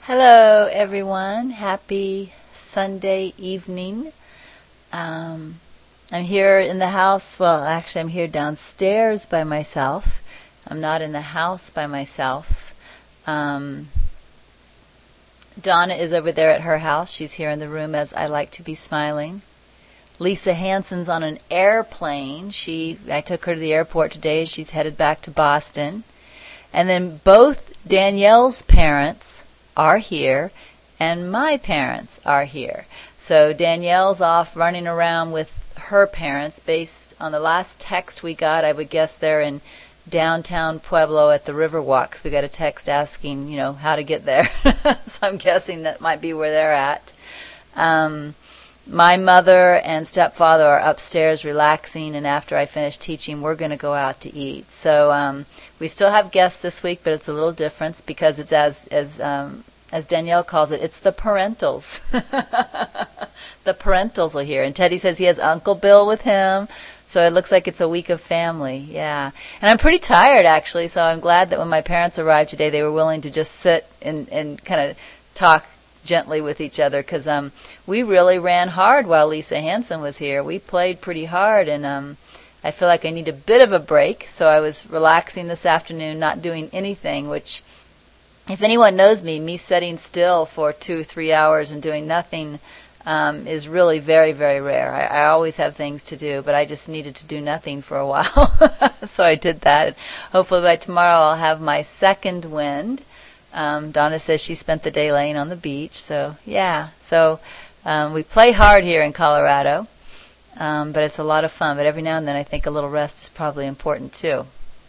Hello, everyone. Happy Sunday evening. I'm here in the house. Well, actually, I'm here downstairs by myself. I'm not in the house by myself. Donna is over there at her house. She's here in the room as I like to be smiling. Lisa Hansen's on an airplane. I took her to the airport today. She's headed back to Boston. And then both Danielle's parents are here, and my parents are here. So Danielle's off running around with her parents. Based on the last text we got, I would guess they're in downtown Pueblo at the Riverwalk, 'cause we got a text asking, how to get there. So I'm guessing that might be where they're at. My mother and stepfather are upstairs relaxing, and after I finish teaching, we're going to go out to eat. So we still have guests this week, but it's a little different because it's as Danielle calls it, it's the parentals. The parentals are here, and Teddy says he has Uncle Bill with him. So it looks like it's a week of family, yeah. And I'm pretty tired, actually, so I'm glad that when my parents arrived today, they were willing to just sit and kind of talk gently with each other, because we really ran hard while Lisa Hansen was here. We played pretty hard, and I feel like I need a bit of a break, so I was relaxing this afternoon, not doing anything, which, if anyone knows me sitting still for 2-3 hours and doing nothing is really very, very rare. I always have things to do, but I just needed to do nothing for a while. So I did that. Hopefully by tomorrow I'll have my second wind. Donna says she spent the day laying on the beach. So, yeah. So we play hard here in Colorado, but it's a lot of fun. But every now and then I think a little rest is probably important too.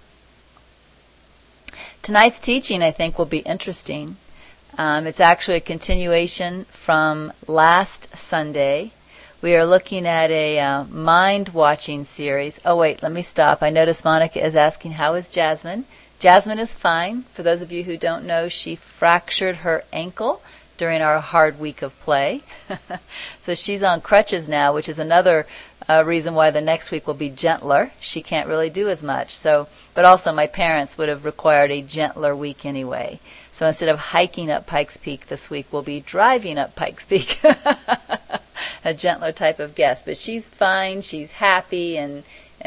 Tonight's teaching, I think, will be interesting. It's actually a continuation from last Sunday. We are looking at a mind-watching series. Oh, wait, let me stop. I notice Monica is asking, how is Jasmine? Jasmine is fine. For those of you who don't know, she fractured her ankle during our hard week of play. So she's on crutches now, which is another reason why the next week will be gentler. She can't really do as much. But also my parents would have required a gentler week anyway. So instead of hiking up Pikes Peak this week, we'll be driving up Pikes Peak. A gentler type of guest. But she's fine. She's happy and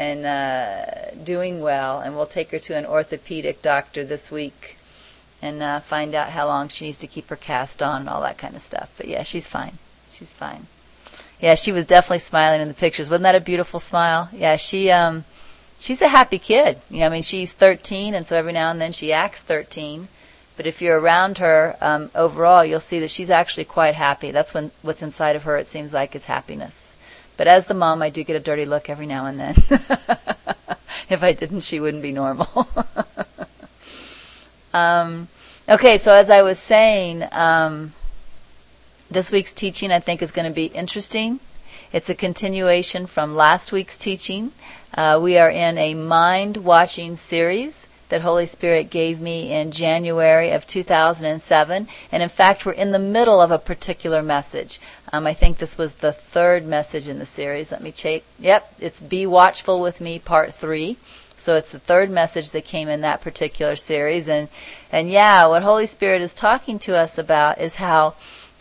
doing well. And we'll take her to an orthopedic doctor this week and find out how long she needs to keep her cast on and all that kind of stuff. But yeah, she's fine. She's fine. Yeah, she was definitely smiling in the pictures. Wasn't that a beautiful smile? Yeah, she's a happy kid. She's 13, and so every now and then she acts 13. But if you're around her, overall, you'll see that she's actually quite happy. That's when what's inside of her, it seems like, is happiness. But as the mom, I do get a dirty look every now and then. If I didn't, she wouldn't be normal. Okay, so as I was saying, this week's teaching, I think, is going to be interesting. It's a continuation from last week's teaching. We are in a mind-watching series that Holy Spirit gave me in January of 2007. And in fact, we're in the middle of a particular message. I think this was the third message in the series. Let me check. Yep, it's Be Watchful With Me, Part 3. So it's the third message that came in that particular series. And yeah, what Holy Spirit is talking to us about is how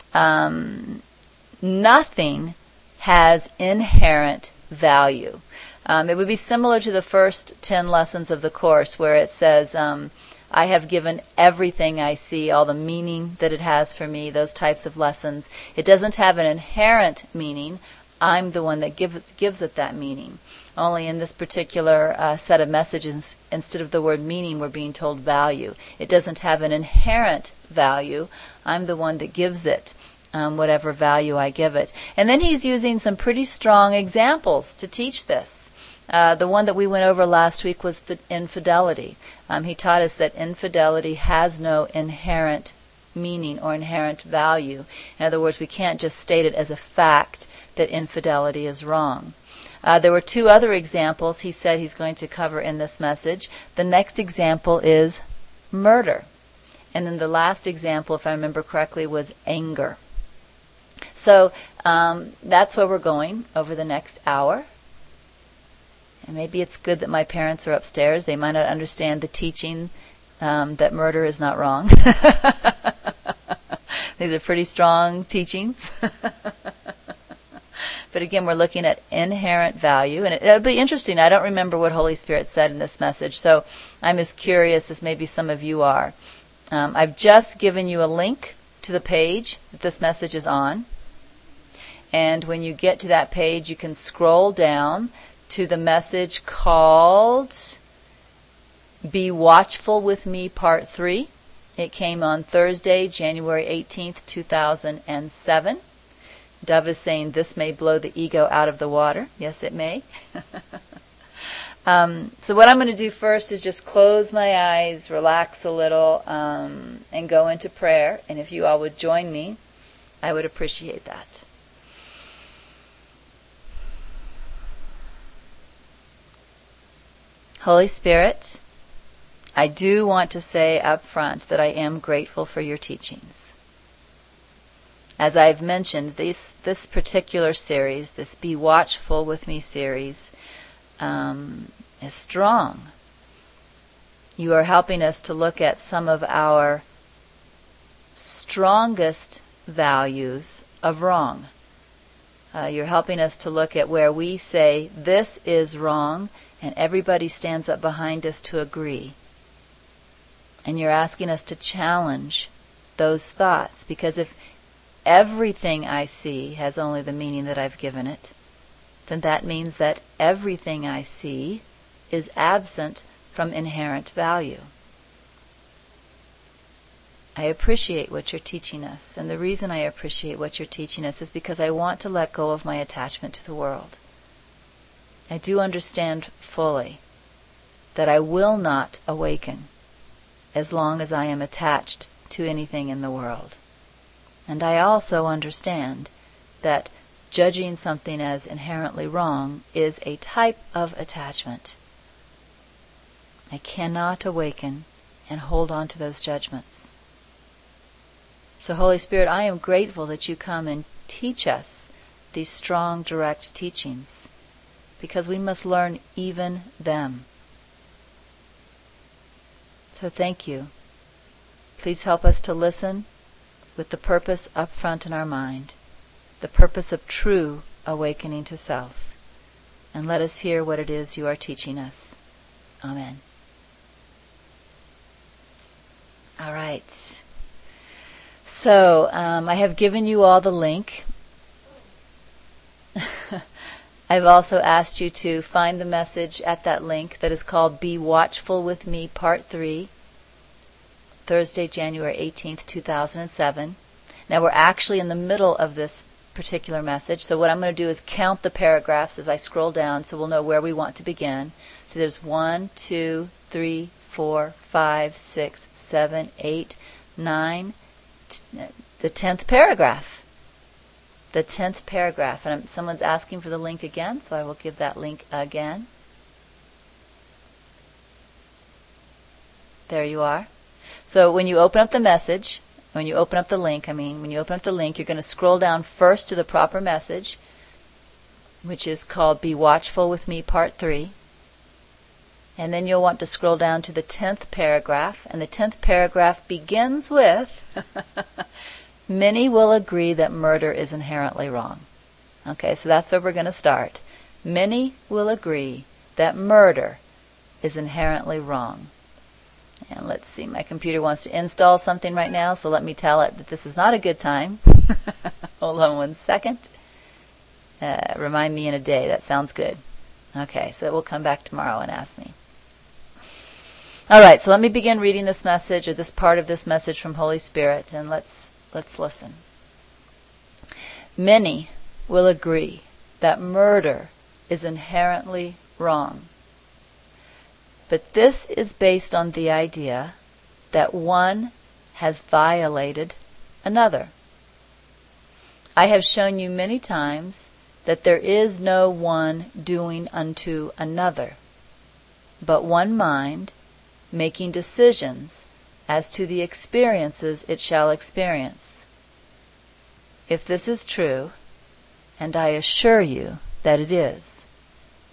nothing has inherent value. It would be similar to the first 10 lessons of the Course, where it says, I have given everything I see, all the meaning that it has for me, those types of lessons. It doesn't have an inherent meaning. I'm the one that gives it that meaning. Only in this particular set of messages, instead of the word meaning, we're being told value. It doesn't have an inherent value. I'm the one that gives it whatever value I give it. And then he's using some pretty strong examples to teach this. The one that we went over last week was infidelity. He taught us that infidelity has no inherent meaning or inherent value. In other words, we can't just state it as a fact that infidelity is wrong. There were two other examples he said he's going to cover in this message. The next example is murder. And then the last example, if I remember correctly, was anger. So that's where we're going over the next hour. And maybe it's good that my parents are upstairs. They might not understand the teaching that murder is not wrong. These are pretty strong teachings. But again, we're looking at inherent value. And it'll be interesting. I don't remember what Holy Spirit said in this message, so I'm as curious as maybe some of you are. I've just given you a link to the page that this message is on. And when you get to that page, you can scroll down to the message called Be Watchful With Me Part 3. It came on Thursday, January 18th, 2007. Dove is saying this may blow the ego out of the water. Yes, it may. So what I'm going to do first is just close my eyes, relax a little, and go into prayer. And if you all would join me, I would appreciate that. Holy Spirit, I do want to say up front that I am grateful for your teachings. As I've mentioned, this particular series, this Be Watchful With Me series, is strong. You are helping us to look at some of our strongest values of wrong. You're helping us to look at where we say, this is wrong, and everybody stands up behind us to agree. And you're asking us to challenge those thoughts, because if everything I see has only the meaning that I've given it, then that means that everything I see is absent from inherent value. I appreciate what you're teaching us, and the reason I appreciate what you're teaching us is because I want to let go of my attachment to the world. I do understand fully that I will not awaken as long as I am attached to anything in the world. And I also understand that judging something as inherently wrong is a type of attachment. I cannot awaken and hold on to those judgments. So Holy Spirit, I am grateful that you come and teach us these strong, direct teachings, because we must learn even them. So thank you. Please help us to listen with the purpose up front in our mind, the purpose of true awakening to self. And let us hear what it is you are teaching us. Amen. All right. So, I have given you all the link. I've also asked you to find the message at that link that is called Be Watchful With Me Part 3, Thursday, January 18th, 2007. Now we're actually in the middle of this particular message, so what I'm going to do is count the paragraphs as I scroll down so we'll know where we want to begin. So there's 1, 2, 3, 4, 5, 6, 7, 8, 9, the 10th paragraph. The 10th paragraph. And someone's asking for the link again, so I will give that link again. There you are. So when you open up the message, when you open up the link, when you open up the link, you're going to scroll down first to the proper message, which is called Be Watchful With Me Part 3. And then you'll want to scroll down to the 10th paragraph. And the 10th paragraph begins with, many will agree that murder is inherently wrong. Okay, so that's where we're going to start. Many will agree that murder is inherently wrong. And let's see, my computer wants to install something right now, so let me tell it that this is not a good time. Hold on 1 second. Remind me in a day. That sounds good. Okay, so it will come back tomorrow and ask me. All right, so let me begin reading this message, or this part of this message from Holy Spirit, and let's listen. Many will agree that murder is inherently wrong. But this is based on the idea that one has violated another. I have shown you many times that there is no one doing unto another, but one mind making decisions as to the experiences it shall experience. If this is true, and I assure you that it is,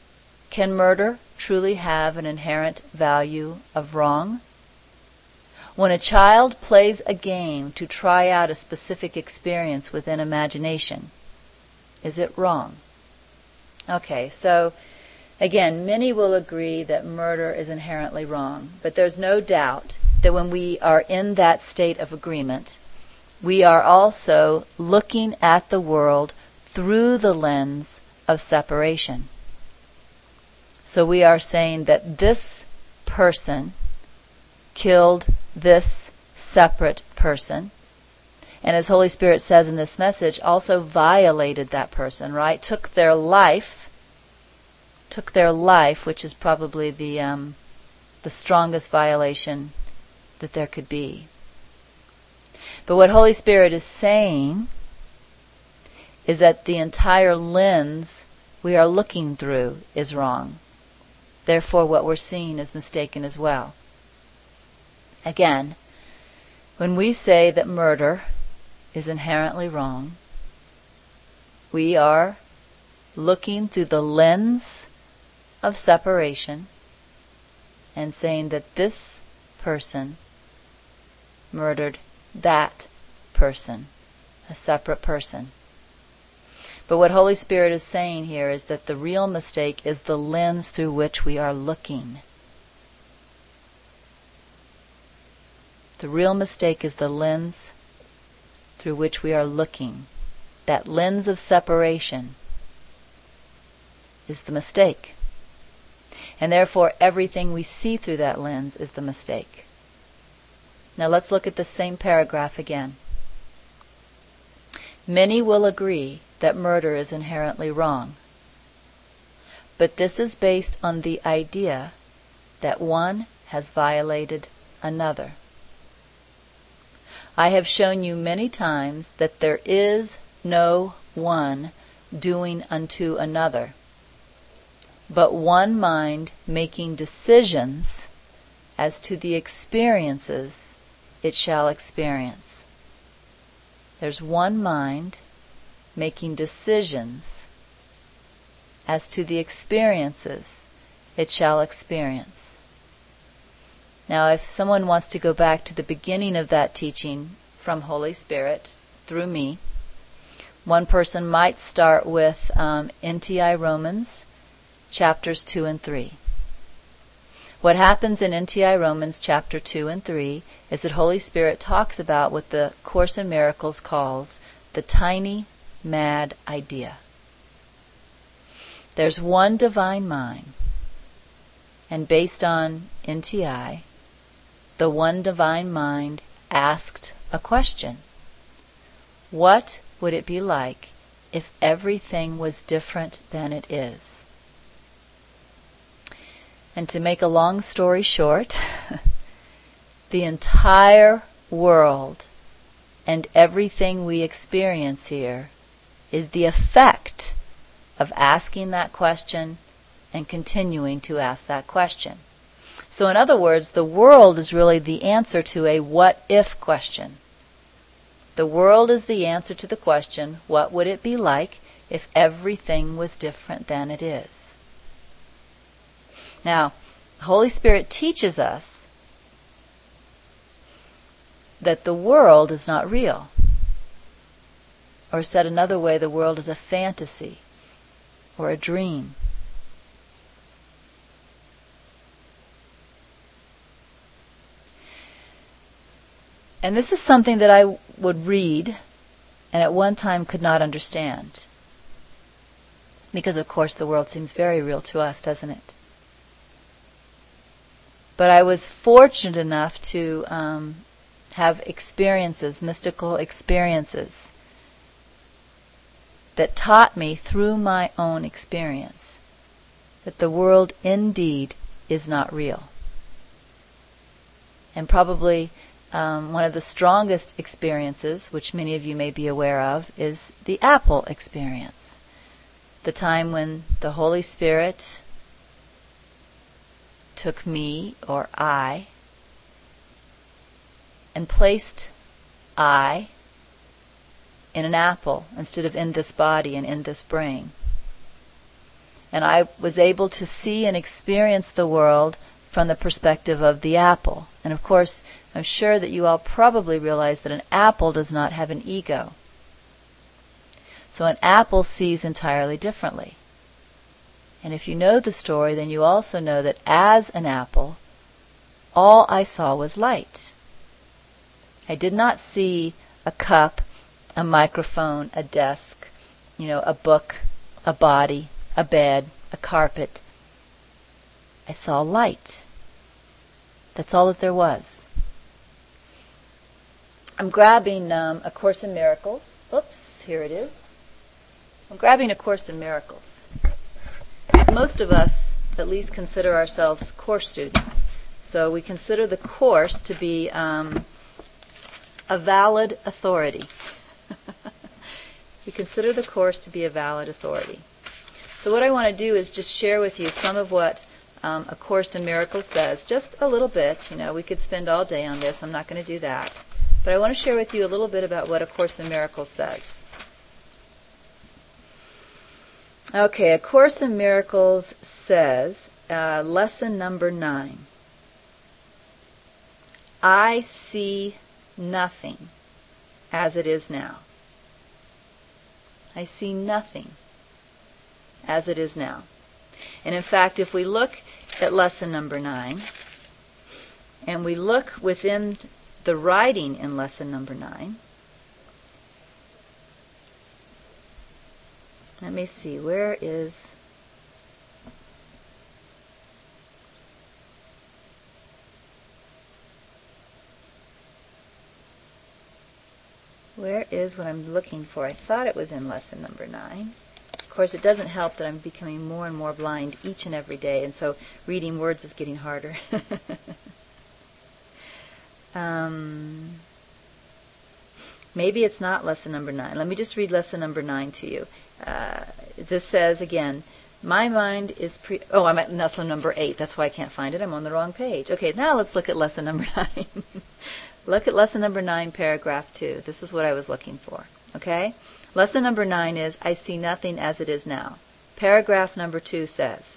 can murder truly have an inherent value of wrong? When a child plays a game to try out a specific experience within imagination, is it wrong? Okay, so again, many will agree that murder is inherently wrong, but there's no doubt that when we are in that state of agreement, we are also looking at the world through the lens of separation. So we are saying that this person killed this separate person, and as Holy Spirit says in this message, also violated that person, right? Took their life, which is probably the strongest violation that there could be. But what Holy Spirit is saying is that the entire lens we are looking through is wrong. Therefore, what we're seeing is mistaken as well. Again, when we say that murder is inherently wrong, we are looking through the lens of separation and saying that this person murdered that person, a separate person. But what Holy Spirit is saying here is that the real mistake is the lens through which we are looking. The real mistake is the lens through which we are looking. That lens of separation is the mistake. And therefore, everything we see through that lens is the mistake. Now let's look at the same paragraph again. Many will agree that murder is inherently wrong. But this is based on the idea that one has violated another. I have shown you many times that there is no one doing unto another, but one mind making decisions as to the experiences it shall experience. There's one mind making decisions as to the experiences it shall experience. Now, if someone wants to go back to the beginning of that teaching from Holy Spirit through me, one person might start with NTI Romans chapters 2 and 3. What happens in NTI Romans chapter 2 and 3 is that Holy Spirit talks about what the Course in Miracles calls the tiny mad idea. There's one divine mind, and based on NTI, the one divine mind asked a question. What would it be like if everything was different than it is? And to make a long story short, the entire world and everything we experience here is the effect of asking that question and continuing to ask that question. So in other words, the world is really the answer to a what-if question. The world is the answer to the question, what would it be like if everything was different than it is? Now, the Holy Spirit teaches us that the world is not real. Or said another way, the world is a fantasy or a dream. And this is something that I would read and at one time could not understand. Because, of course, the world seems very real to us, doesn't it? But I was fortunate enough to have experiences, mystical experiences, that taught me through my own experience that the world indeed is not real. And probably one of the strongest experiences, which many of you may be aware of, is the Apple experience. The time when the Holy Spirit took me, or I, and placed I in an apple instead of in this body and in this brain. And I was able to see and experience the world from the perspective of the apple, And of course, I'm sure that you all probably realize that an apple does not have an ego. So an apple sees entirely differently. And if you know the story, then you also know that as an apple, all I saw was light. I did not see a cup, a microphone, a desk, a book, a body, a bed, a carpet. I saw light. That's all that there was. I'm grabbing A Course in Miracles. Oops, here it is. I'm grabbing A Course in Miracles. Because most of us at least consider ourselves course students. So we consider the Course to be a valid authority. We consider the Course to be a valid authority. So what I want to do is just share with you some of what A Course in Miracles says. Just a little bit. We could spend all day on this. I'm not going to do that. But I want to share with you a little bit about what A Course in Miracles says. Okay, A Course in Miracles says, lesson number 9. I see nothing as it is now. I see nothing as it is now. And in fact, if we look at lesson number 9, and we look within the writing in lesson number 9, let me see, where is what I'm looking for? I thought it was in lesson number 9. Of course, it doesn't help that I'm becoming more and more blind each and every day, and so reading words is getting harder. Maybe it's not lesson number 9. Let me just read lesson number 9 to you. This says, again, my mind is I'm at lesson number 8. That's why I can't find it. I'm on the wrong page. Okay, now let's look at lesson number 9. Look at lesson number 9, paragraph 2. This is what I was looking for. Okay? Lesson number 9 is, I see nothing as it is now. Paragraph number 2 says,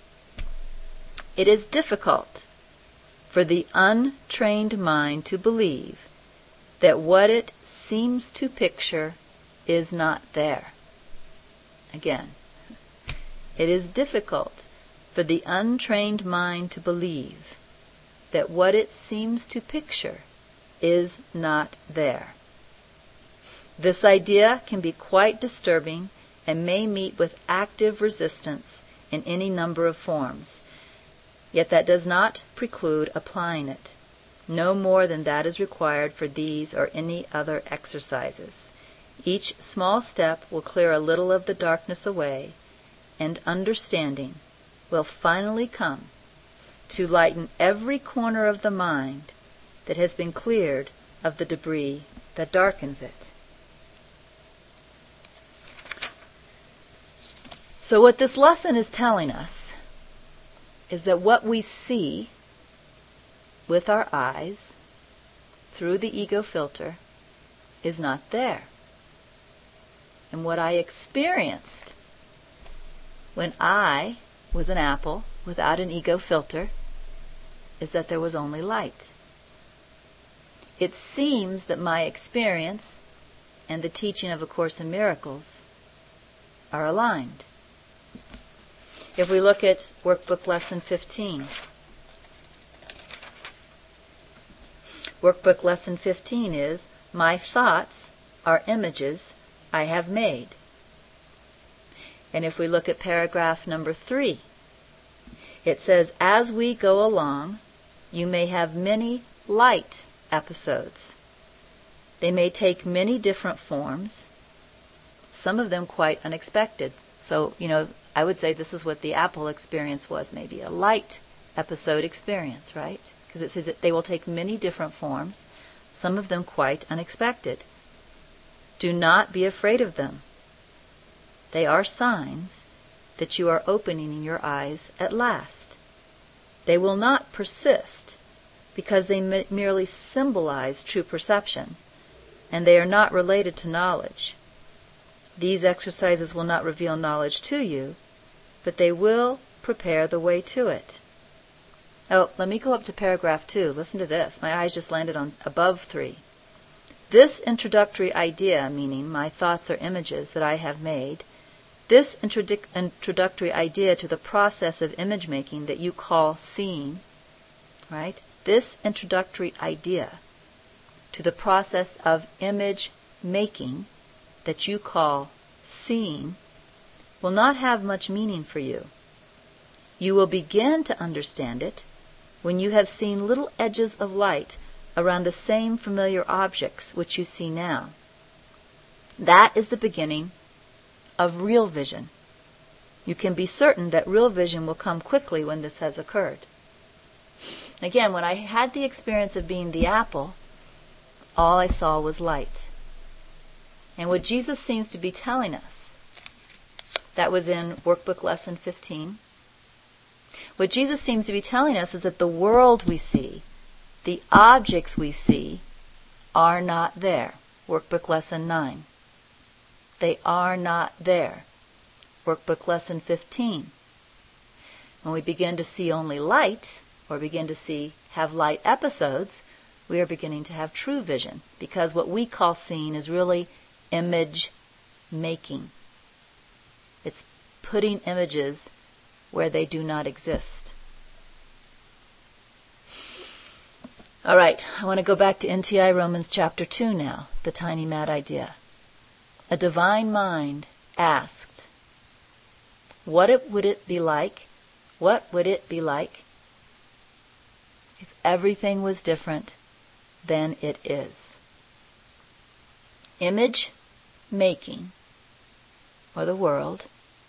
it is difficult for the untrained mind to believe that what it seems to picture is not there. Again, it is difficult for the untrained mind to believe that what it seems to picture is not there. This idea can be quite disturbing and may meet with active resistance in any number of forms. Yet that does not preclude applying it, no more than that is required for these or any other exercises. Each small step will clear a little of the darkness away, and understanding will finally come to lighten every corner of the mind that has been cleared of the debris that darkens it. So what this lesson is telling us is that what we see with our eyes through the ego filter is not there. And what I experienced when I was an apple without an ego filter is that there was only light. It seems that my experience and the teaching of A Course in Miracles are aligned. If we look at Workbook Lesson 15, Workbook Lesson 15 is, my thoughts are images I have made. And if we look at paragraph number 3, it says, as we go along, you may have many light episodes. They may take many different forms, some of them quite unexpected. So, I would say this is what the apple experience was, maybe a light episode experience, right? Because it says that they will take many different forms, some of them quite unexpected. Do not be afraid of them. They are signs that you are opening your eyes at last. They will not persist because they merely symbolize true perception, and they are not related to knowledge. These exercises will not reveal knowledge to you, but they will prepare the way to it. Oh, let me go up to paragraph 2. Listen to this. My eyes just landed on above 3. This introductory idea, meaning my thoughts or images that I have made, this introductory idea to the process of image making that you call seeing, right? This introductory idea to the process of image making that you call seeing will not have much meaning for you. You will begin to understand it when you have seen little edges of light around the same familiar objects which you see now. That is the beginning of real vision. You can be certain that real vision will come quickly when this has occurred. Again, when I had the experience of being the apple, all I saw was light. And what Jesus seems to be telling us, that was in Workbook Lesson 15, what Jesus seems to be telling us is that the world we see, the objects we see, are not there. Workbook Lesson 9. They are not there. Workbook Lesson 15. When we begin to see only light, or begin to have light episodes, we are beginning to have true vision, because what we call seeing is really image making. It's putting images where they do not exist. All right, I want to go back to NTI Romans chapter 2 now, the tiny mad idea. A divine mind asked, What would it be like if everything was different than it is? Image making, or the world,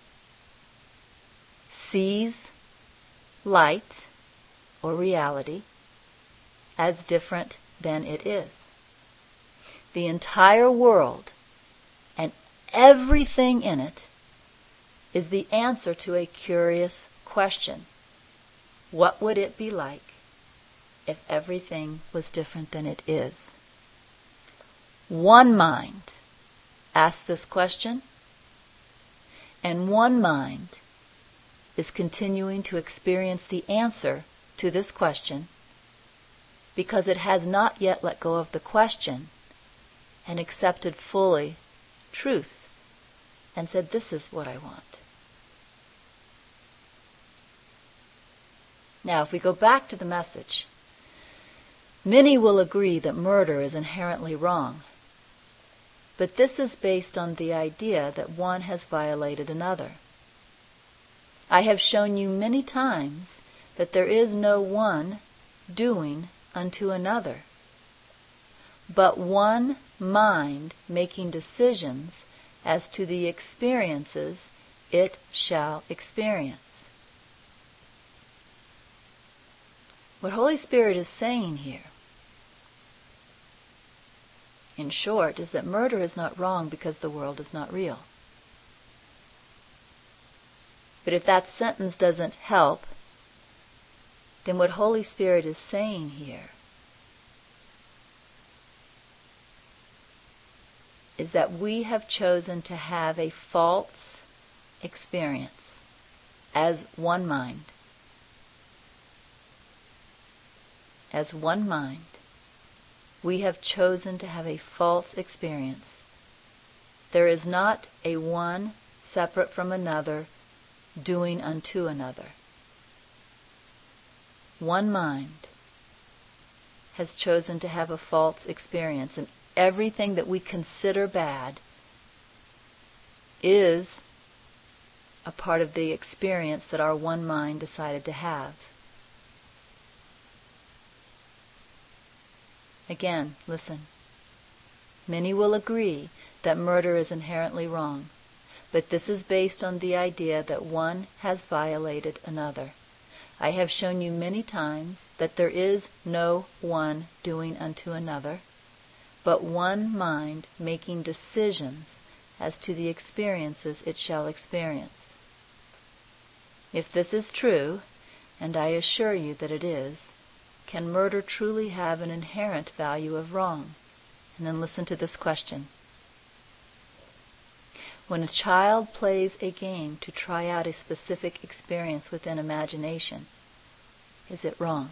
sees light, or reality, as different than it is. The entire world and everything in it is the answer to a curious question. What would it be like if everything was different than it is? One mind asked this question, and one mind is continuing to experience the answer to this question because it has not yet let go of the question and accepted fully truth and said, this is what I want. Now, if we go back to the message, many will agree that murder is inherently wrong, but this is based on the idea that one has violated another. I have shown you many times that there is no one doing unto another, but one mind making decisions as to the experiences it shall experience. What Holy Spirit is saying here, in short, is that murder is not wrong because the world is not real. But if that sentence doesn't help, then what Holy Spirit is saying here is that we have chosen to have a false experience as one mind. As one mind, we have chosen to have a false experience. There is not a one separate from another doing unto another. One mind has chosen to have a false experience, and everything that we consider bad is a part of the experience that our one mind decided to have. Again, listen. Many will agree that murder is inherently wrong, but this is based on the idea that one has violated another. I have shown you many times that there is no one doing unto another, but one mind making decisions as to the experiences it shall experience. If this is true, and I assure you that it is, can murder truly have an inherent value of wrong? And then listen to this question. When a child plays a game to try out a specific experience within imagination, Is it wrong?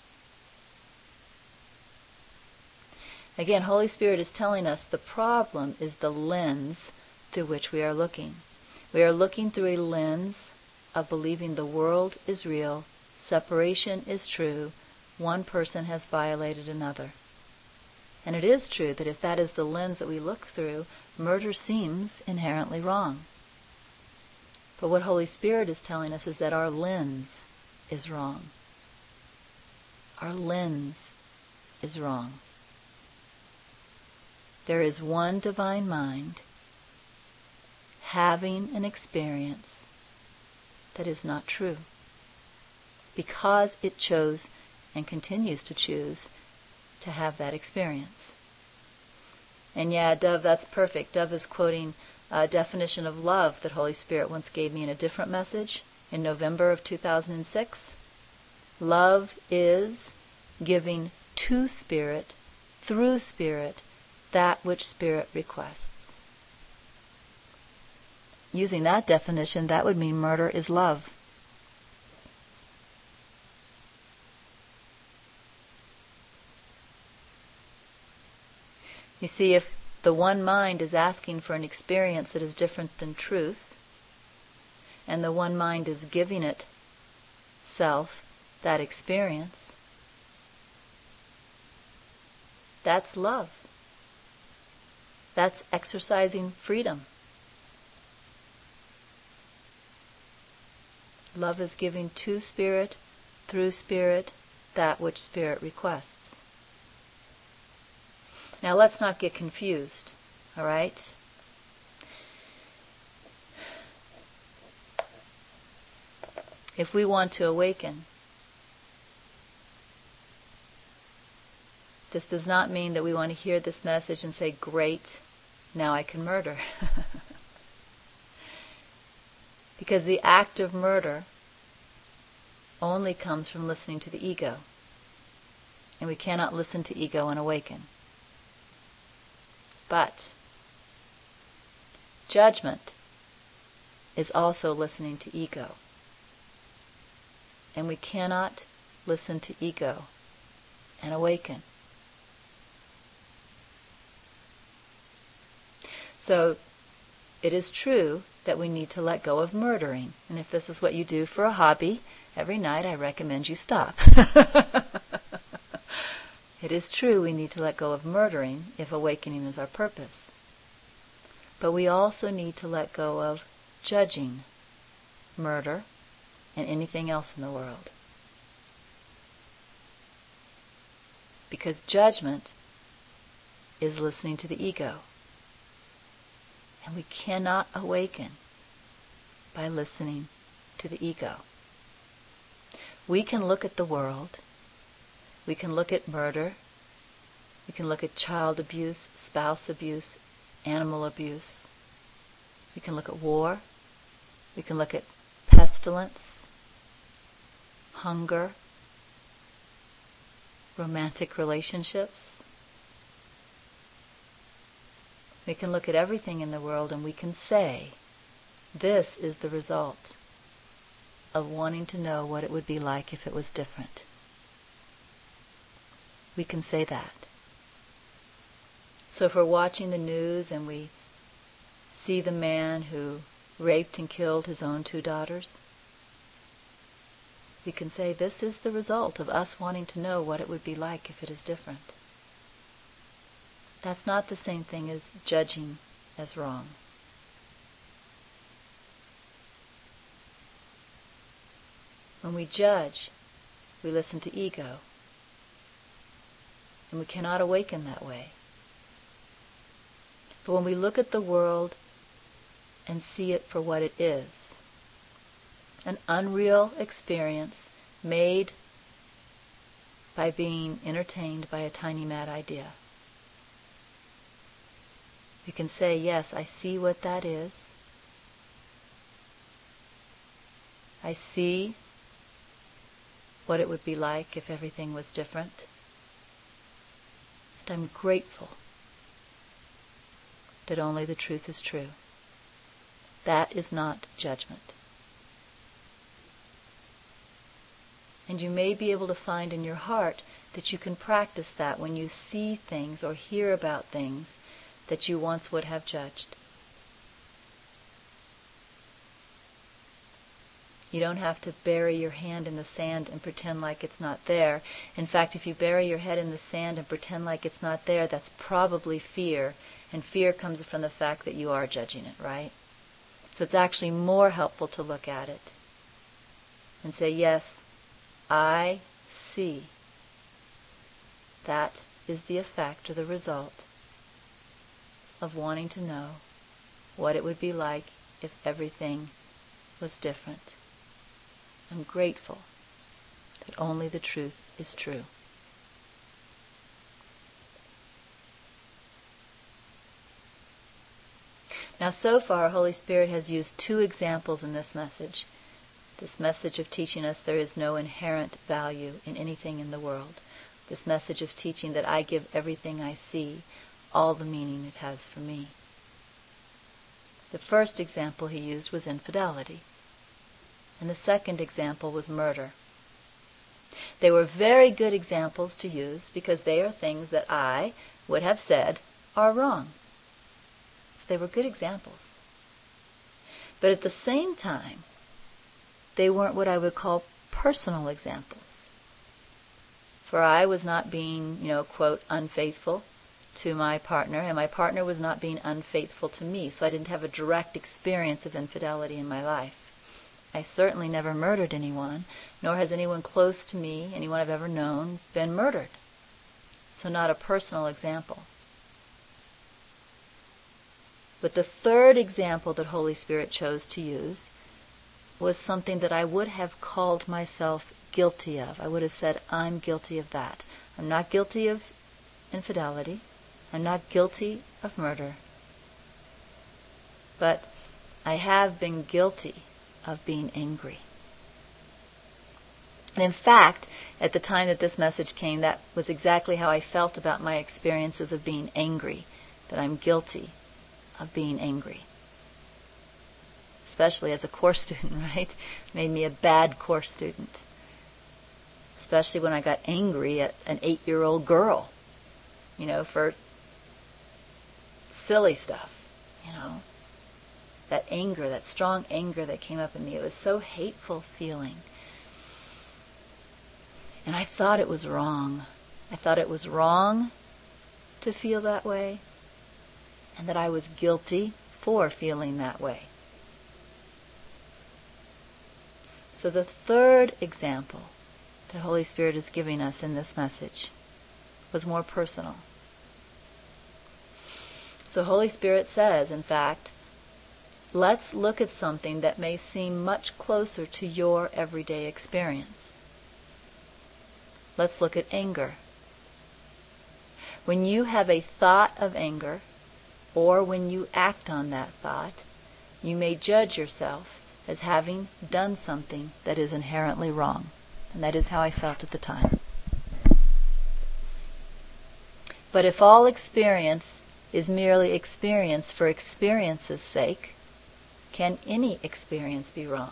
Again, Holy Spirit is telling us the problem is the lens through which we are looking. We are looking through a lens of believing the world is real, separation is true, one person has violated another. And it is true that if that is the lens that we look through, murder seems inherently wrong. But what Holy Spirit is telling us is that our lens is wrong. Our lens is wrong. There is one divine mind having an experience that is not true because it chose and continues to choose to have that experience. And yeah, Dove, that's perfect. Dove is quoting a definition of love that Holy Spirit once gave me in a different message in November of 2006. Love is giving to Spirit, through Spirit, that which Spirit requests. Using that definition, that would mean murder is love. You see, if the one mind is asking for an experience that is different than truth, and the one mind is giving itself that experience, that's love. That's exercising freedom. Love is giving to Spirit, through Spirit, that which Spirit requests. Now let's not get confused, all right? If we want to awaken, this does not mean that we want to hear this message and say, great, now I can murder. Because the act of murder only comes from listening to the ego. And we cannot listen to ego and awaken. But judgment is also listening to ego. And we cannot listen to ego and awaken. So it is true that we need to let go of murdering. And if this is what you do for a hobby, every night I recommend you stop. It is true we need to let go of murdering if awakening is our purpose. But we also need to let go of judging murder and anything else in the world. Because judgment is listening to the ego. And we cannot awaken by listening to the ego. We can look at the world. We can look at murder. We can look at child abuse, spouse abuse, animal abuse. We can look at war. We can look at pestilence, hunger, romantic relationships. We can look at everything in the world and we can say, this is the result of wanting to know what it would be like if it was different. We can say that. So if we're watching the news and we see the man who raped and killed his own 2 daughters, we can say this is the result of us wanting to know what it would be like if it is different. That's not the same thing as judging as wrong. When we judge, we listen to ego. And we cannot awaken that way. But when we look at the world and see it for what it is, an unreal experience made by being entertained by a tiny mad idea, we can say, yes, I see what that is. I see what it would be like if everything was different. And I'm grateful that only the truth is true. That is not judgment. And you may be able to find in your heart that you can practice that when you see things or hear about things that you once would have judged. You don't have to bury your hand in the sand and pretend like it's not there. In fact, if you bury your head in the sand and pretend like it's not there, that's probably fear. And fear comes from the fact that you are judging it, right? So it's actually more helpful to look at it and say, yes, I see. That is the effect or the result of wanting to know what it would be like if everything was different. I'm grateful that only the truth is true. Now, so far, Holy Spirit has used two examples in this message of teaching us there is no inherent value in anything in the world, this message of teaching that I give everything I see all the meaning it has for me. The first example he used was infidelity, and the second example was murder. They were very good examples to use because they are things that I would have said are wrong. So they were good examples. But at the same time, they weren't what I would call personal examples. For I was not being, quote, unfaithful to my partner, and my partner was not being unfaithful to me, so I didn't have a direct experience of infidelity in my life. I certainly never murdered anyone, nor has anyone close to me, anyone I've ever known, been murdered. So not a personal example. But the third example that Holy Spirit chose to use was something that I would have called myself guilty of. I would have said, I'm guilty of that. I'm not guilty of infidelity. I'm not guilty of murder. But I have been guilty of being angry. And in fact, at the time that this message came, that was exactly how I felt about my experiences of being angry, that I'm guilty of being angry. Especially as a course student, right? Made me a bad course student. Especially when I got angry at an 8-year-old girl, for silly stuff, That anger, that strong anger that came up in me, it was so hateful feeling. And I thought it was wrong. I thought it was wrong to feel that way, and that I was guilty for feeling that way. So the third example that Holy Spirit is giving us in this message was more personal. So Holy Spirit says, in fact, let's look at something that may seem much closer to your everyday experience. Let's look at anger. When you have a thought of anger, or when you act on that thought, you may judge yourself as having done something that is inherently wrong. And that is how I felt at the time. But if all experience is merely experience for experience's sake, can any experience be wrong?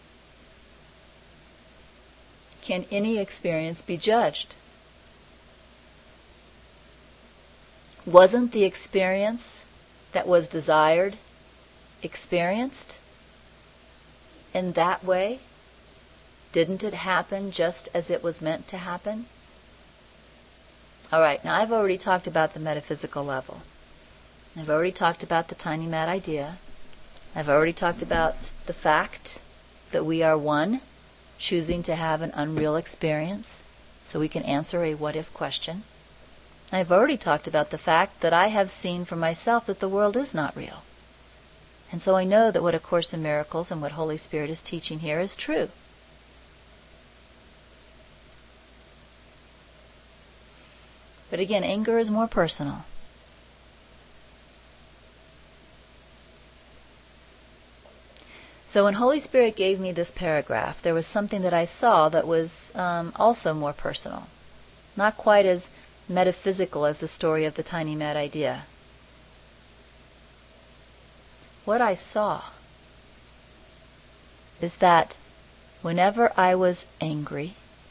Can any experience be judged? Wasn't the experience that was desired experienced in that way? Didn't it happen just as it was meant to happen? All right, now I've already talked about the metaphysical level. I've already talked about the tiny mad idea. I've already talked about the fact that we are one, choosing to have an unreal experience, so we can answer a what-if question. I've already talked about the fact that I have seen for myself that the world is not real. And so I know that what A Course in Miracles and what Holy Spirit is teaching here is true. But again, anger is more personal. So when Holy Spirit gave me this paragraph, there was something that I saw that was also more personal. Not quite as metaphysical as the story of the tiny mad idea. What I saw is that whenever I was angry,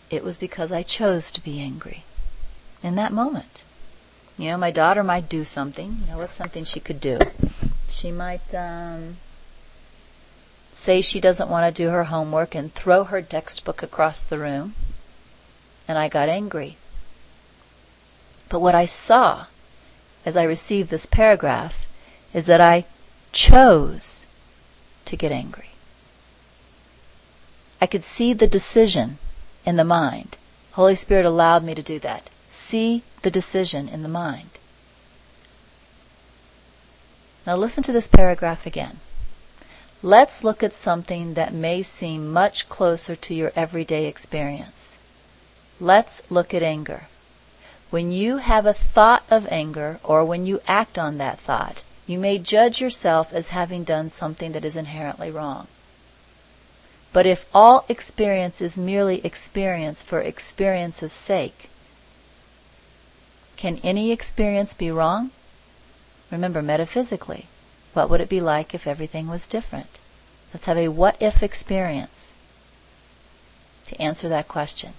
it was because I chose to be angry in that moment. My daughter might do something. What's something she could do? She might say she doesn't want to do her homework and throw her textbook across the room. And I got angry. But what I saw as I received this paragraph is that I chose to get angry. I could see the decision in the mind. Holy Spirit allowed me to do that. See the decision in the mind. Now listen to this paragraph again. Let's look at something that may seem much closer to your everyday experience. Let's look at anger. When you have a thought of anger, or when you act on that thought, you may judge yourself as having done something that is inherently wrong. But if all experience is merely experience for experience's sake, can any experience be wrong? Remember, metaphysically, what would it be like if everything was different? Let's have a what-if experience to answer that question.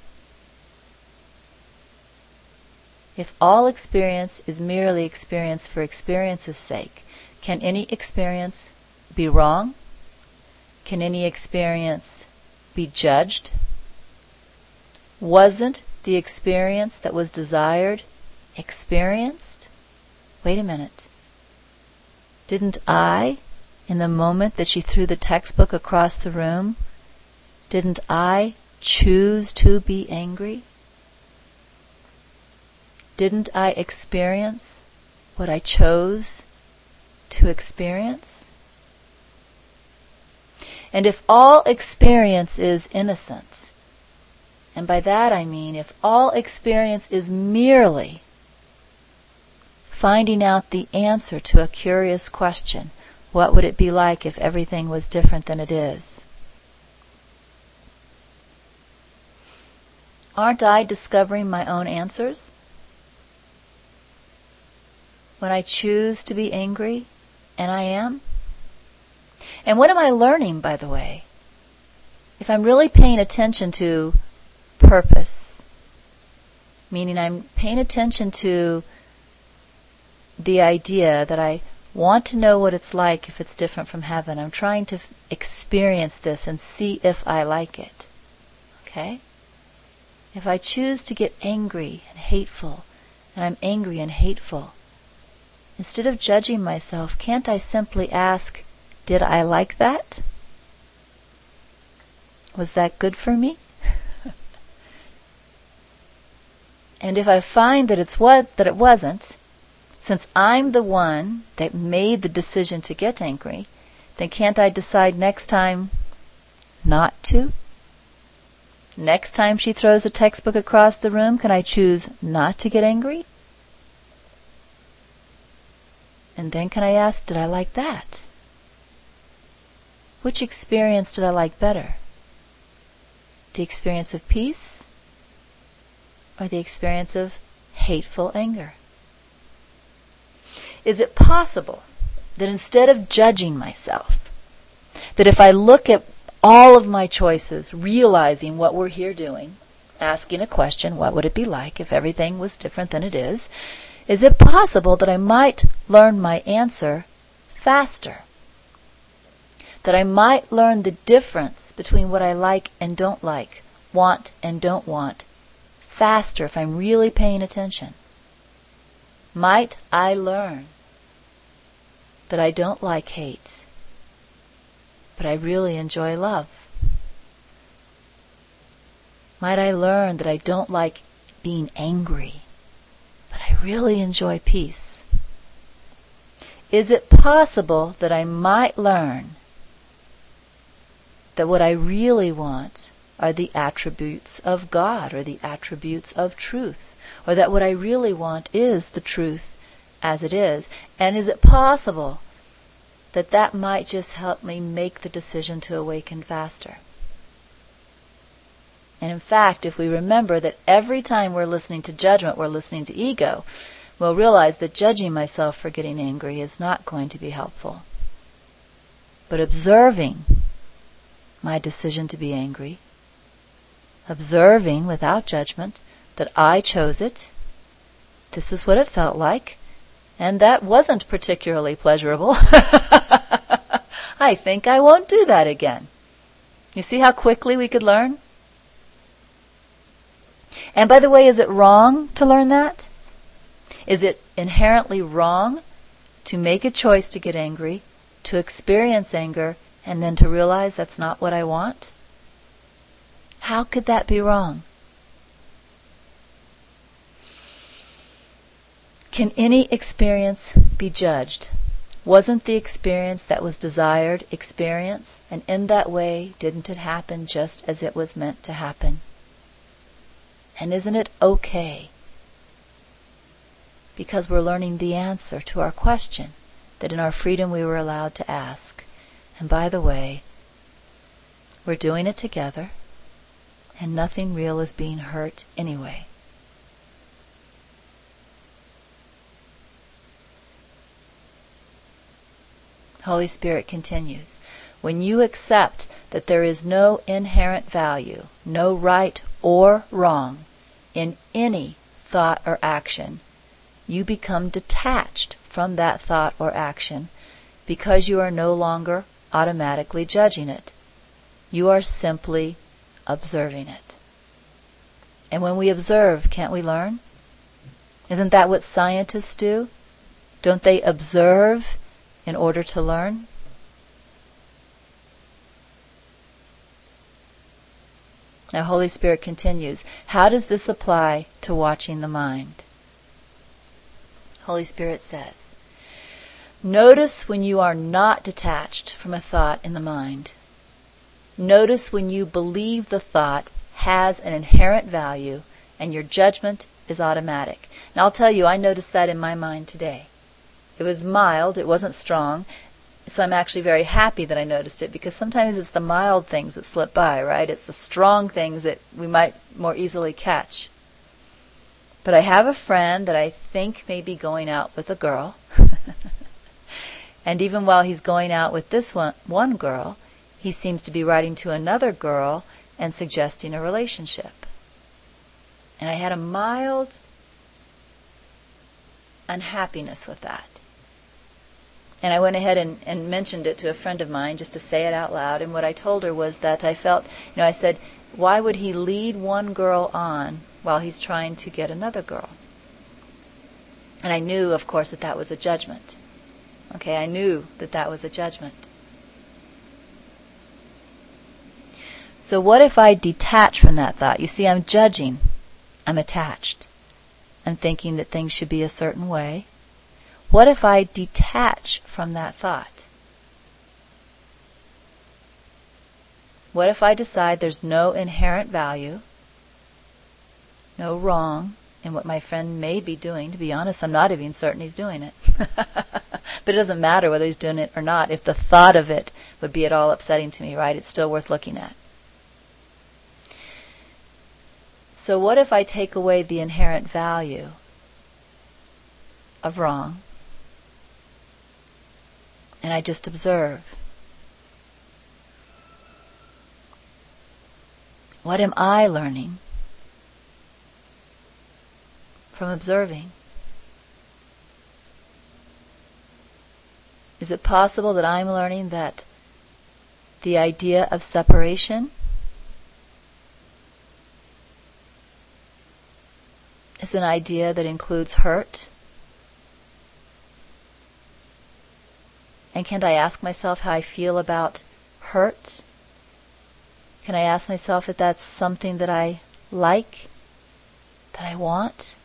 If all experience is merely experience for experience's sake, can any experience be wrong? Can any experience be judged? Wasn't the experience that was desired experienced? Wait a minute. Didn't I, in the moment that she threw the textbook across the room, didn't I choose to be angry? Didn't I experience what I chose to experience? And if all experience is innocent, and by that I mean if all experience is merely finding out the answer to a curious question, what would it be like if everything was different than it is? Aren't I discovering my own answers? When I choose to be angry, and I am? And what am I learning, by the way? If I'm really paying attention to purpose, meaning I'm paying attention to the idea that I want to know what it's like if it's different from heaven. I'm trying to experience this and see if I like it. Okay? If I choose to get angry and hateful, and I'm angry and hateful, instead of judging myself, can't I simply ask, did I like that? Was that good for me? And if I find that it wasn't, since I'm the one that made the decision to get angry, then can't I decide next time not to? Next time she throws a textbook across the room, can I choose not to get angry? And then can I ask, did I like that? Which experience did I like better? The experience of peace or the experience of hateful anger? Is it possible that instead of judging myself, that if I look at all of my choices, realizing what we're here doing, asking a question, what would it be like if everything was different than it is it possible that I might learn my answer faster? That I might learn the difference between what I like and don't like, want and don't want, faster if I'm really paying attention? Might I learn that I don't like hate, but I really enjoy love? Might I learn that I don't like being angry, but I really enjoy peace? Is it possible that I might learn that what I really want are the attributes of God or the attributes of truth, or that what I really want is the truth as it is? And is it possible that that might just help me make the decision to awaken faster? And in fact, if we remember that every time we're listening to judgment, we're listening to ego, we'll realize that judging myself for getting angry is not going to be helpful. But observing my decision to be angry observing without judgment that I chose it. This is what it felt like, and that wasn't particularly pleasurable. I think I won't do that again. You see how quickly we could learn? And by the way, is it wrong to learn that? Is it inherently wrong to make a choice to get angry, to experience anger, and then to realize that's not what I want? How could that be wrong? Can any experience be judged? Wasn't the experience that was desired experience, and in that way, didn't it happen just as it was meant to happen? And isn't it okay? Because we're learning the answer to our question that in our freedom we were allowed to ask. And by the way, we're doing it together, and nothing real is being hurt anyway. Holy Spirit continues, when you accept that there is no inherent value, no right or wrong in any thought or action, you become detached from that thought or action because you are no longer automatically judging it. You are simply observing it. And when we observe, can't we learn? Isn't that what scientists do? Don't they observe in order to learn? Now, Holy Spirit continues, how does this apply to watching the mind? Holy Spirit says, notice when you are not detached from a thought in the mind. Notice when you believe the thought has an inherent value and your judgment is automatic. Now, I'll tell you, I noticed that in my mind today. It was mild, it wasn't strong, so I'm actually very happy that I noticed it, because sometimes it's the mild things that slip by, right? It's the strong things that we might more easily catch. But I have a friend that I think may be going out with a girl, and even while he's going out with this one girl, he seems to be writing to another girl and suggesting a relationship. And I had a mild unhappiness with that. And I went ahead and mentioned it to a friend of mine just to say it out loud. And what I told her was that I felt, I said, why would he lead one girl on while he's trying to get another girl? And I knew, of course, that that was a judgment. Okay, I knew that that was a judgment. So what if I detach from that thought? You see, I'm judging. I'm attached. I'm thinking that things should be a certain way. What if I detach from that thought? What if I decide there's no inherent value, no wrong in what my friend may be doing? To be honest, I'm not even certain he's doing it. But it doesn't matter whether he's doing it or not. If the thought of it would be at all upsetting to me, right? It's still worth looking at. So what if I take away the inherent value of wrong, and I just observe? What am I learning from observing? Is it possible that I'm learning that the idea of separation is an idea that includes hurt? And can't I ask myself how I feel about hurt? Can I ask myself if that's something that I like, that I want?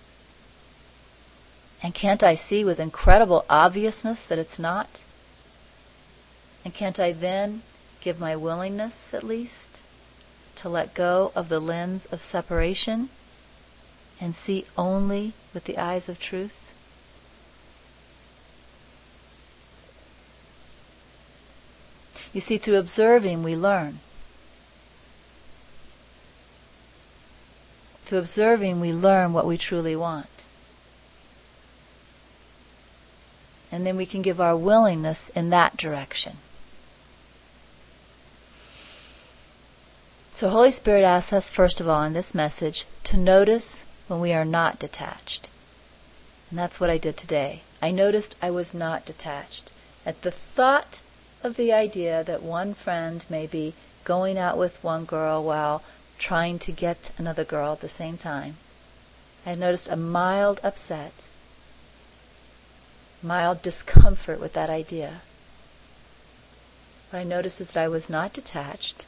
And can't I see with incredible obviousness that it's not? And can't I then give my willingness, at least, to let go of the lens of separation and see only with the eyes of truth? You see, through observing we learn. Through observing we learn what we truly want. And then we can give our willingness in that direction. So Holy Spirit asks us, first of all, in this message, to notice when we are not detached. And that's what I did today. I noticed I was not detached. At the thought of the idea that one friend may be going out with one girl while trying to get another girl at the same time, I noticed a mild upset, mild discomfort with that idea. What I noticed is that I was not detached.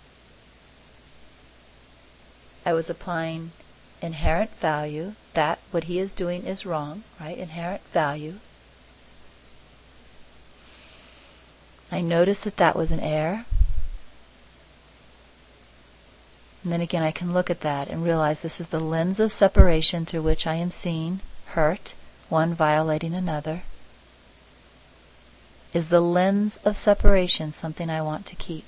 I was applying inherent value, that what he is doing is wrong, right? Inherent value. I noticed that that was an error. And then again, I can look at that and realize this is the lens of separation through which I am seeing hurt, one violating another. Is the lens of separation something I want to keep?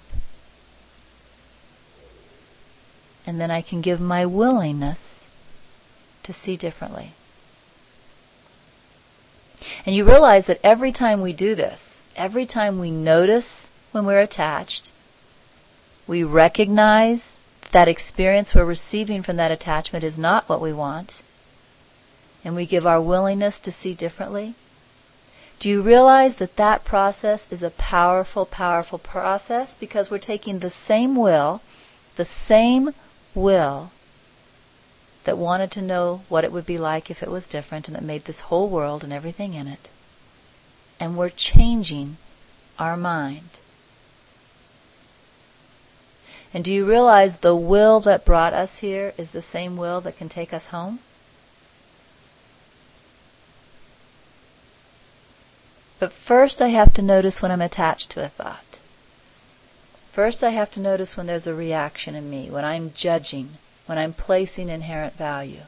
And then I can give my willingness to see differently. And you realize that every time we do this, every time we notice when we're attached, we recognize that experience we're receiving from that attachment is not what we want, and we give our willingness to see differently. Do you realize that that process is a powerful, powerful process? Because we're taking the same will that wanted to know what it would be like if it was different, and that made this whole world and everything in it, and we're changing our mind. And do you realize the will that brought us here is the same will that can take us home? But first I have to notice when I'm attached to a thought. First I have to notice when there's a reaction in me, when I'm judging, when I'm placing inherent value.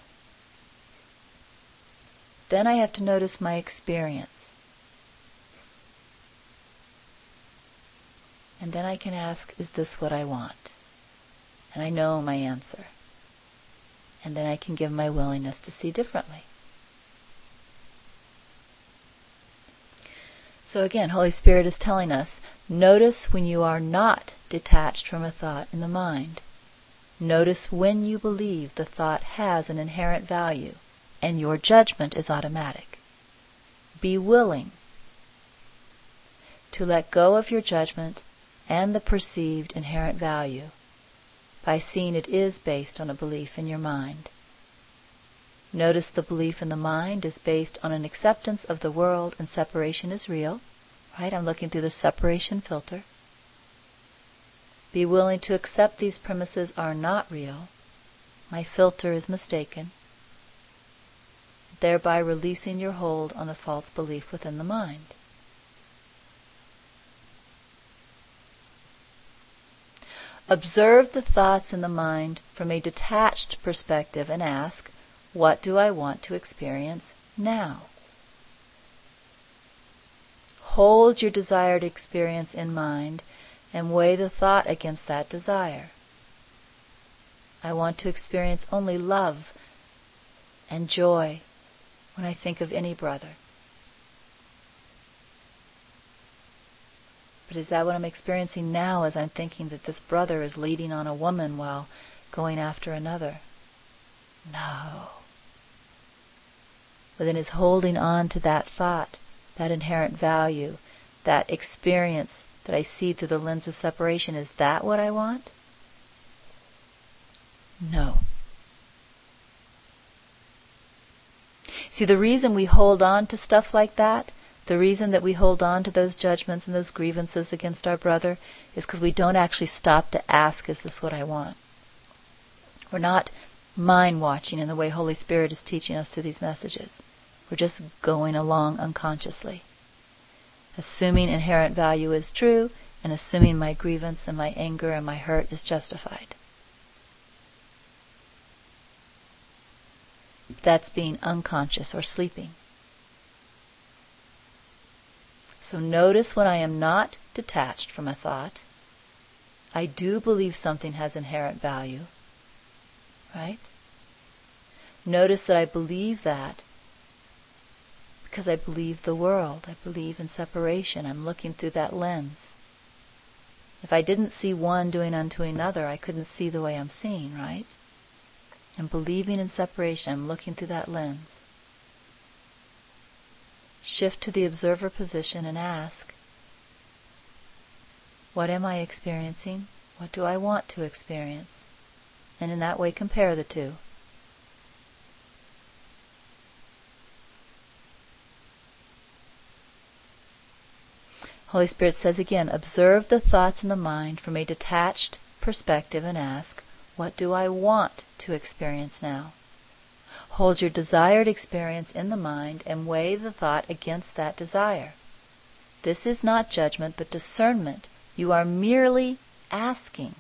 Then I have to notice my experience. And then I can ask, is this what I want? And I know my answer. And then I can give my willingness to see differently. So again, Holy Spirit is telling us, notice when you are not detached from a thought in the mind. Notice when you believe the thought has an inherent value, and your judgment is automatic. Be willing to let go of your judgment and the perceived inherent value by seeing it is based on a belief in your mind. Notice the belief in the mind is based on an acceptance of the world and separation is real. Right? I'm looking through the separation filter. Be willing to accept these premises are not real. My filter is mistaken. Thereby releasing your hold on the false belief within the mind. Observe the thoughts in the mind from a detached perspective and ask, what do I want to experience now? Hold your desired experience in mind and weigh the thought against that desire. I want to experience only love and joy when I think of any brother. But is that what I'm experiencing now as I'm thinking that this brother is leading on a woman while going after another? No. But then is holding on to that thought, that inherent value, that experience that I see through the lens of separation, is that what I want? No. See, the reason we hold on to stuff like that, the reason that we hold on to those judgments and those grievances against our brother, is because we don't actually stop to ask, is this what I want? We're not mind-watching in the way Holy Spirit is teaching us through these messages. We're just going along unconsciously, assuming inherent value is true and assuming my grievance and my anger and my hurt is justified. That's being unconscious or sleeping. So notice when I am not detached from a thought. I do believe something has inherent value, right? Notice that I believe that because I believe the world. I believe in separation. I'm looking through that lens. If I didn't see one doing unto another, I couldn't see the way I'm seeing, right? I'm believing in separation. I'm looking through that lens. Shift to the observer position and ask, what am I experiencing? What do I want to experience? And in that way compare the two. Holy Spirit says again, observe the thoughts in the mind from a detached perspective and ask, what do I want to experience now? Hold your desired experience in the mind and weigh the thought against that desire. This is not judgment, but discernment. You are merely asking,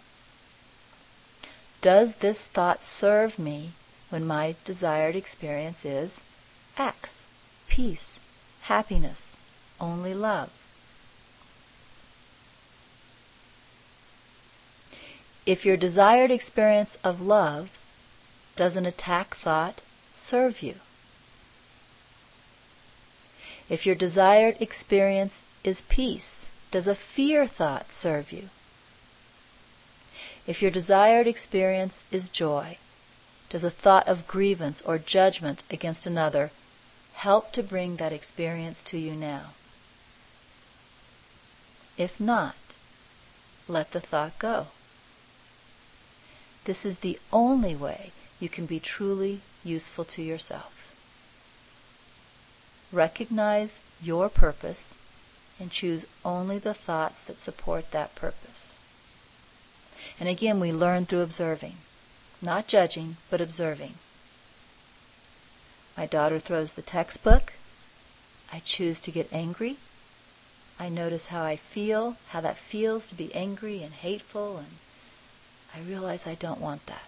does this thought serve me when my desired experience is X, peace, happiness, only love? If your desired experience of love does an attack thought serve you? If your desired experience is peace, does a fear thought serve you? If your desired experience is joy, does a thought of grievance or judgment against another help to bring that experience to you now? If not, let the thought go. This is the only way you can be truly useful to yourself. Recognize your purpose and choose only the thoughts that support that purpose. And again, we learn through observing, not judging, but observing. My daughter throws the textbook. I choose to get angry. I notice how I feel, how that feels to be angry and hateful, and I realize I don't want that.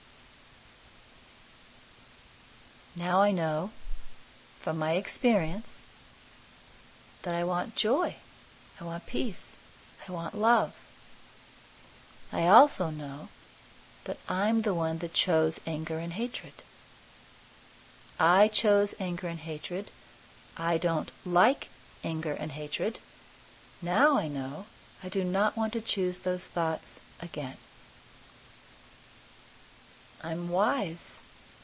Now I know, from my experience, that I want joy, I want peace, I want love. I also know that I'm the one that chose anger and hatred. I chose anger and hatred. I don't like anger and hatred. Now I know I do not want to choose those thoughts again. I'm wise.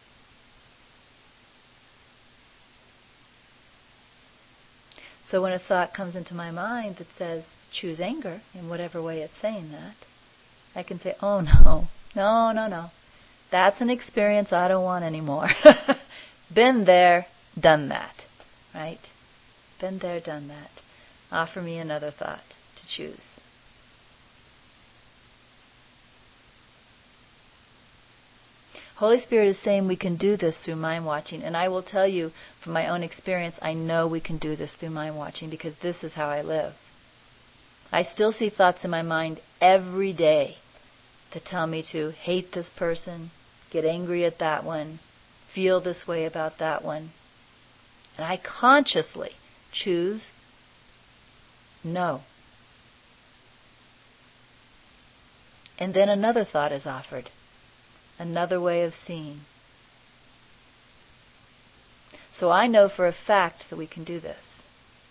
So when a thought comes into my mind that says, choose anger, in whatever way it's saying that, I can say, oh no. That's an experience I don't want anymore. Been there, done that. Right? Been there, done that. Offer me another thought to choose. Holy Spirit is saying we can do this through mind watching, and I will tell you from my own experience, I know we can do this through mind watching because this is how I live. I still see thoughts in my mind every day that tell me to hate this person, get angry at that one, feel this way about that one. And I consciously choose no. And then another thought is offered. Another way of seeing. So I know for a fact that we can do this.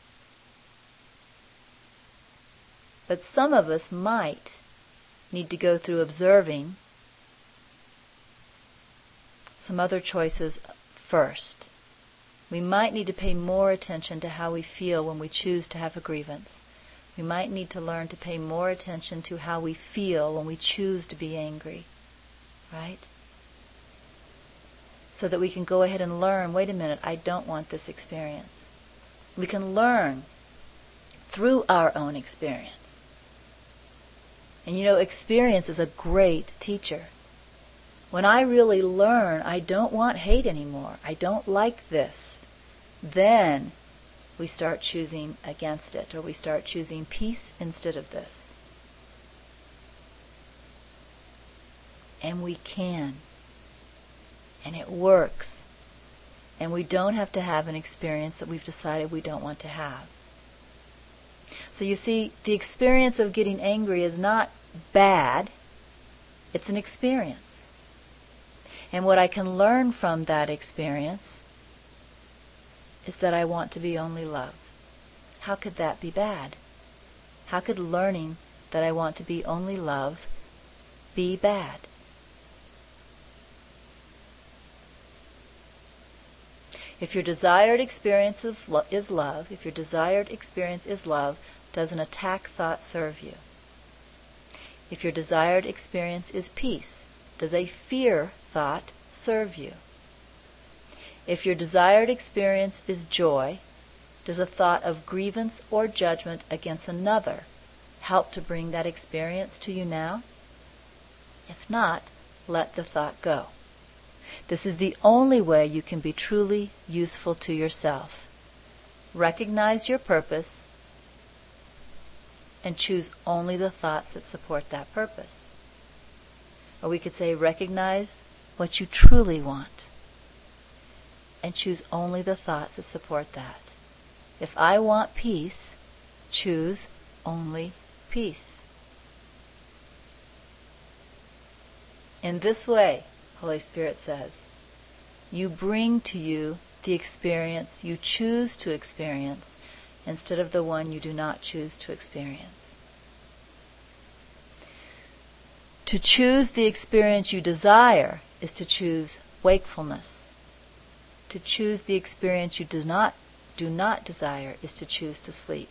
But some of us might need to go through observing some other choices first. We might need to pay more attention to how we feel when we choose to have a grievance. We might need to learn to pay more attention to how we feel when we choose to be angry. Right? So that we can go ahead and learn, wait a minute, I don't want this experience. We can learn through our own experience. And experience is a great teacher. When I really learn, I don't want hate anymore. I don't like this. Then we start choosing against it, or we start choosing peace instead of this. And we can. And it works. And we don't have to have an experience that we've decided we don't want to have. So you see, the experience of getting angry is not bad. It's an experience. And what I can learn from that experience is that I want to be only love. How could that be bad? How could learning that I want to be only love, be bad. If your desired experience is love, does an attack thought serve you? If your desired experience is peace, does a fear thought serve you? If your desired experience is joy, does a thought of grievance or judgment against another help to bring that experience to you now? If not, let the thought go. This is the only way you can be truly useful to yourself. Recognize your purpose and choose only the thoughts that support that purpose. Or we could say, recognize what you truly want and choose only the thoughts that support that. If I want peace, choose only peace. In this way, Holy Spirit says, you bring to you the experience you choose to experience instead of the one you do not choose to experience. To choose the experience you desire is to choose wakefulness. To choose the experience you do not desire is to choose to sleep.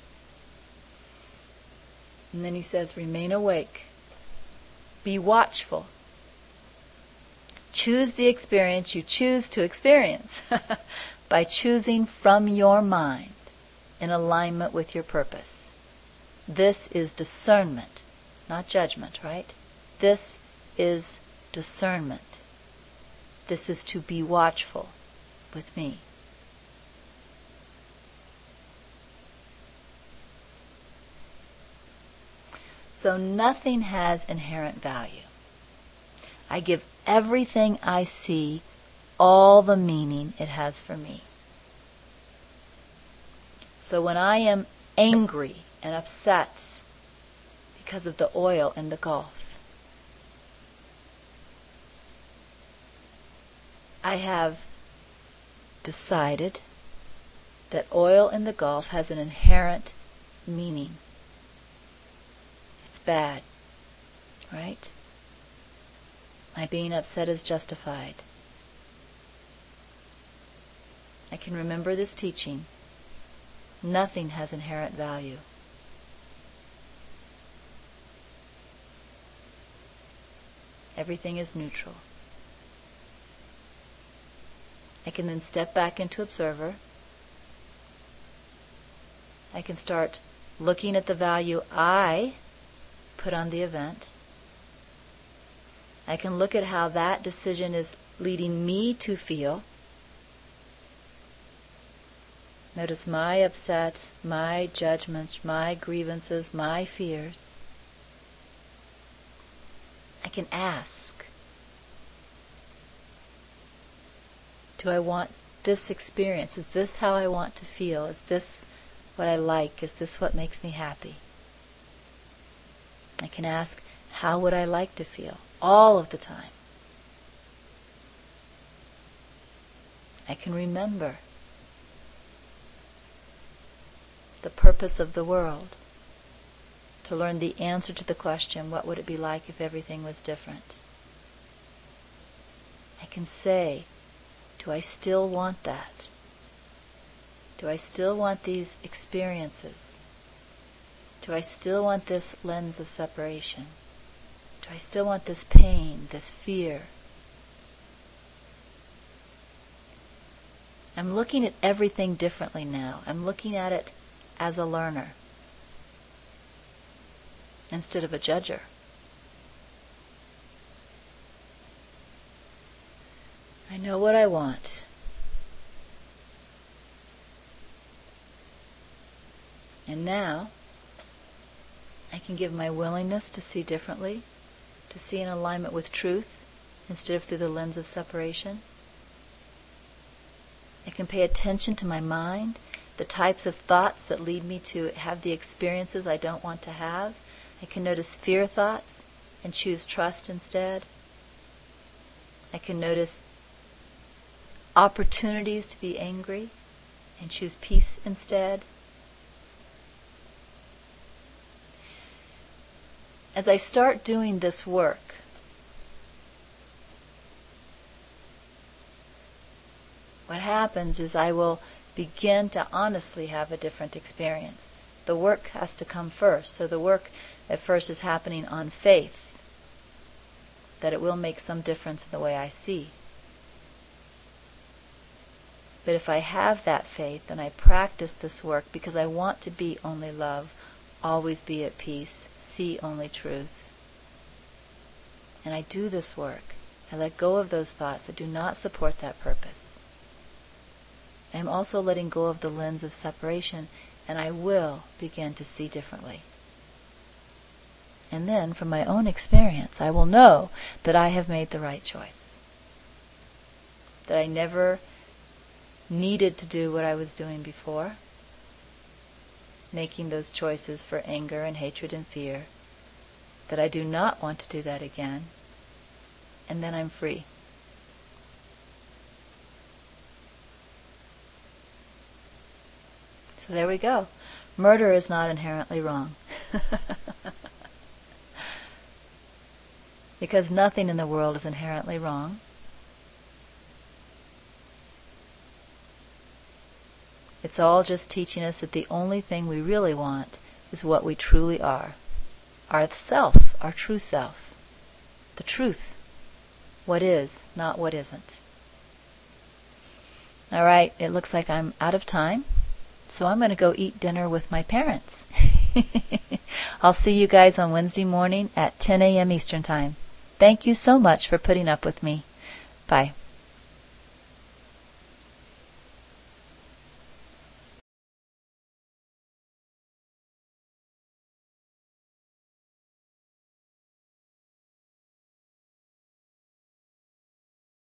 And then he says, remain awake. Be watchful. Choose the experience you choose to experience by choosing from your mind in alignment with your purpose. This is discernment, not judgment, right? This is discernment. This is to be watchful with me. So nothing has inherent value. I give everything I see all the meaning it has for me. So when I am angry and upset because of the oil in the Gulf, I have decided that oil in the Gulf has an inherent meaning. It's bad, right? My being upset is justified. I can remember this teaching. Nothing has inherent value. Everything is neutral. I can then step back into observer. I can start looking at the value I put on the event. I can look at how that decision is leading me to feel. Notice my upset, my judgment, my grievances, my fears. I can ask, do I want this experience? Is this how I want to feel? Is this what I like? Is this what makes me happy? I can ask, how would I like to feel? All of the time. I can remember the purpose of the world, to learn the answer to the question, what would it be like if everything was different? I can say, do I still want that? Do I still want these experiences? Do I still want this lens of separation? Do I still want this pain, this fear? I'm looking at everything differently now. I'm looking at it as a learner instead of a judger. I know what I want. And now I can give my willingness to see differently, to see in alignment with truth instead of through the lens of separation. I can pay attention to my mind, the types of thoughts that lead me to have the experiences I don't want to have. I can notice fear thoughts and choose trust instead. I can notice opportunities to be angry and choose peace instead. as I start doing this work, what happens is I will begin to honestly have a different experience. The work has to come first. So the work at first is happening on faith, that it will make some difference in the way I see. But if I have that faith and I practice this work because I want to be only love, always be at peace, see only truth, and I do this work, I let go of those thoughts that do not support that purpose. I am also letting go of the lens of separation, and I will begin to see differently. And then, from my own experience, I will know that I have made the right choice. That I never needed to do what I was doing before, making those choices for anger and hatred and fear, that I do not want to do that again, and then I'm free. So there we go. Murder is not inherently wrong. Because nothing in the world is inherently wrong. It's all just teaching us that the only thing we really want is what we truly are. Our self, our true self. The truth. What is, not what isn't. All right, it looks like I'm out of time. So I'm going to go eat dinner with my parents. I'll see you guys on Wednesday morning at 10 a.m. Eastern Time. Thank you so much for putting up with me. Bye.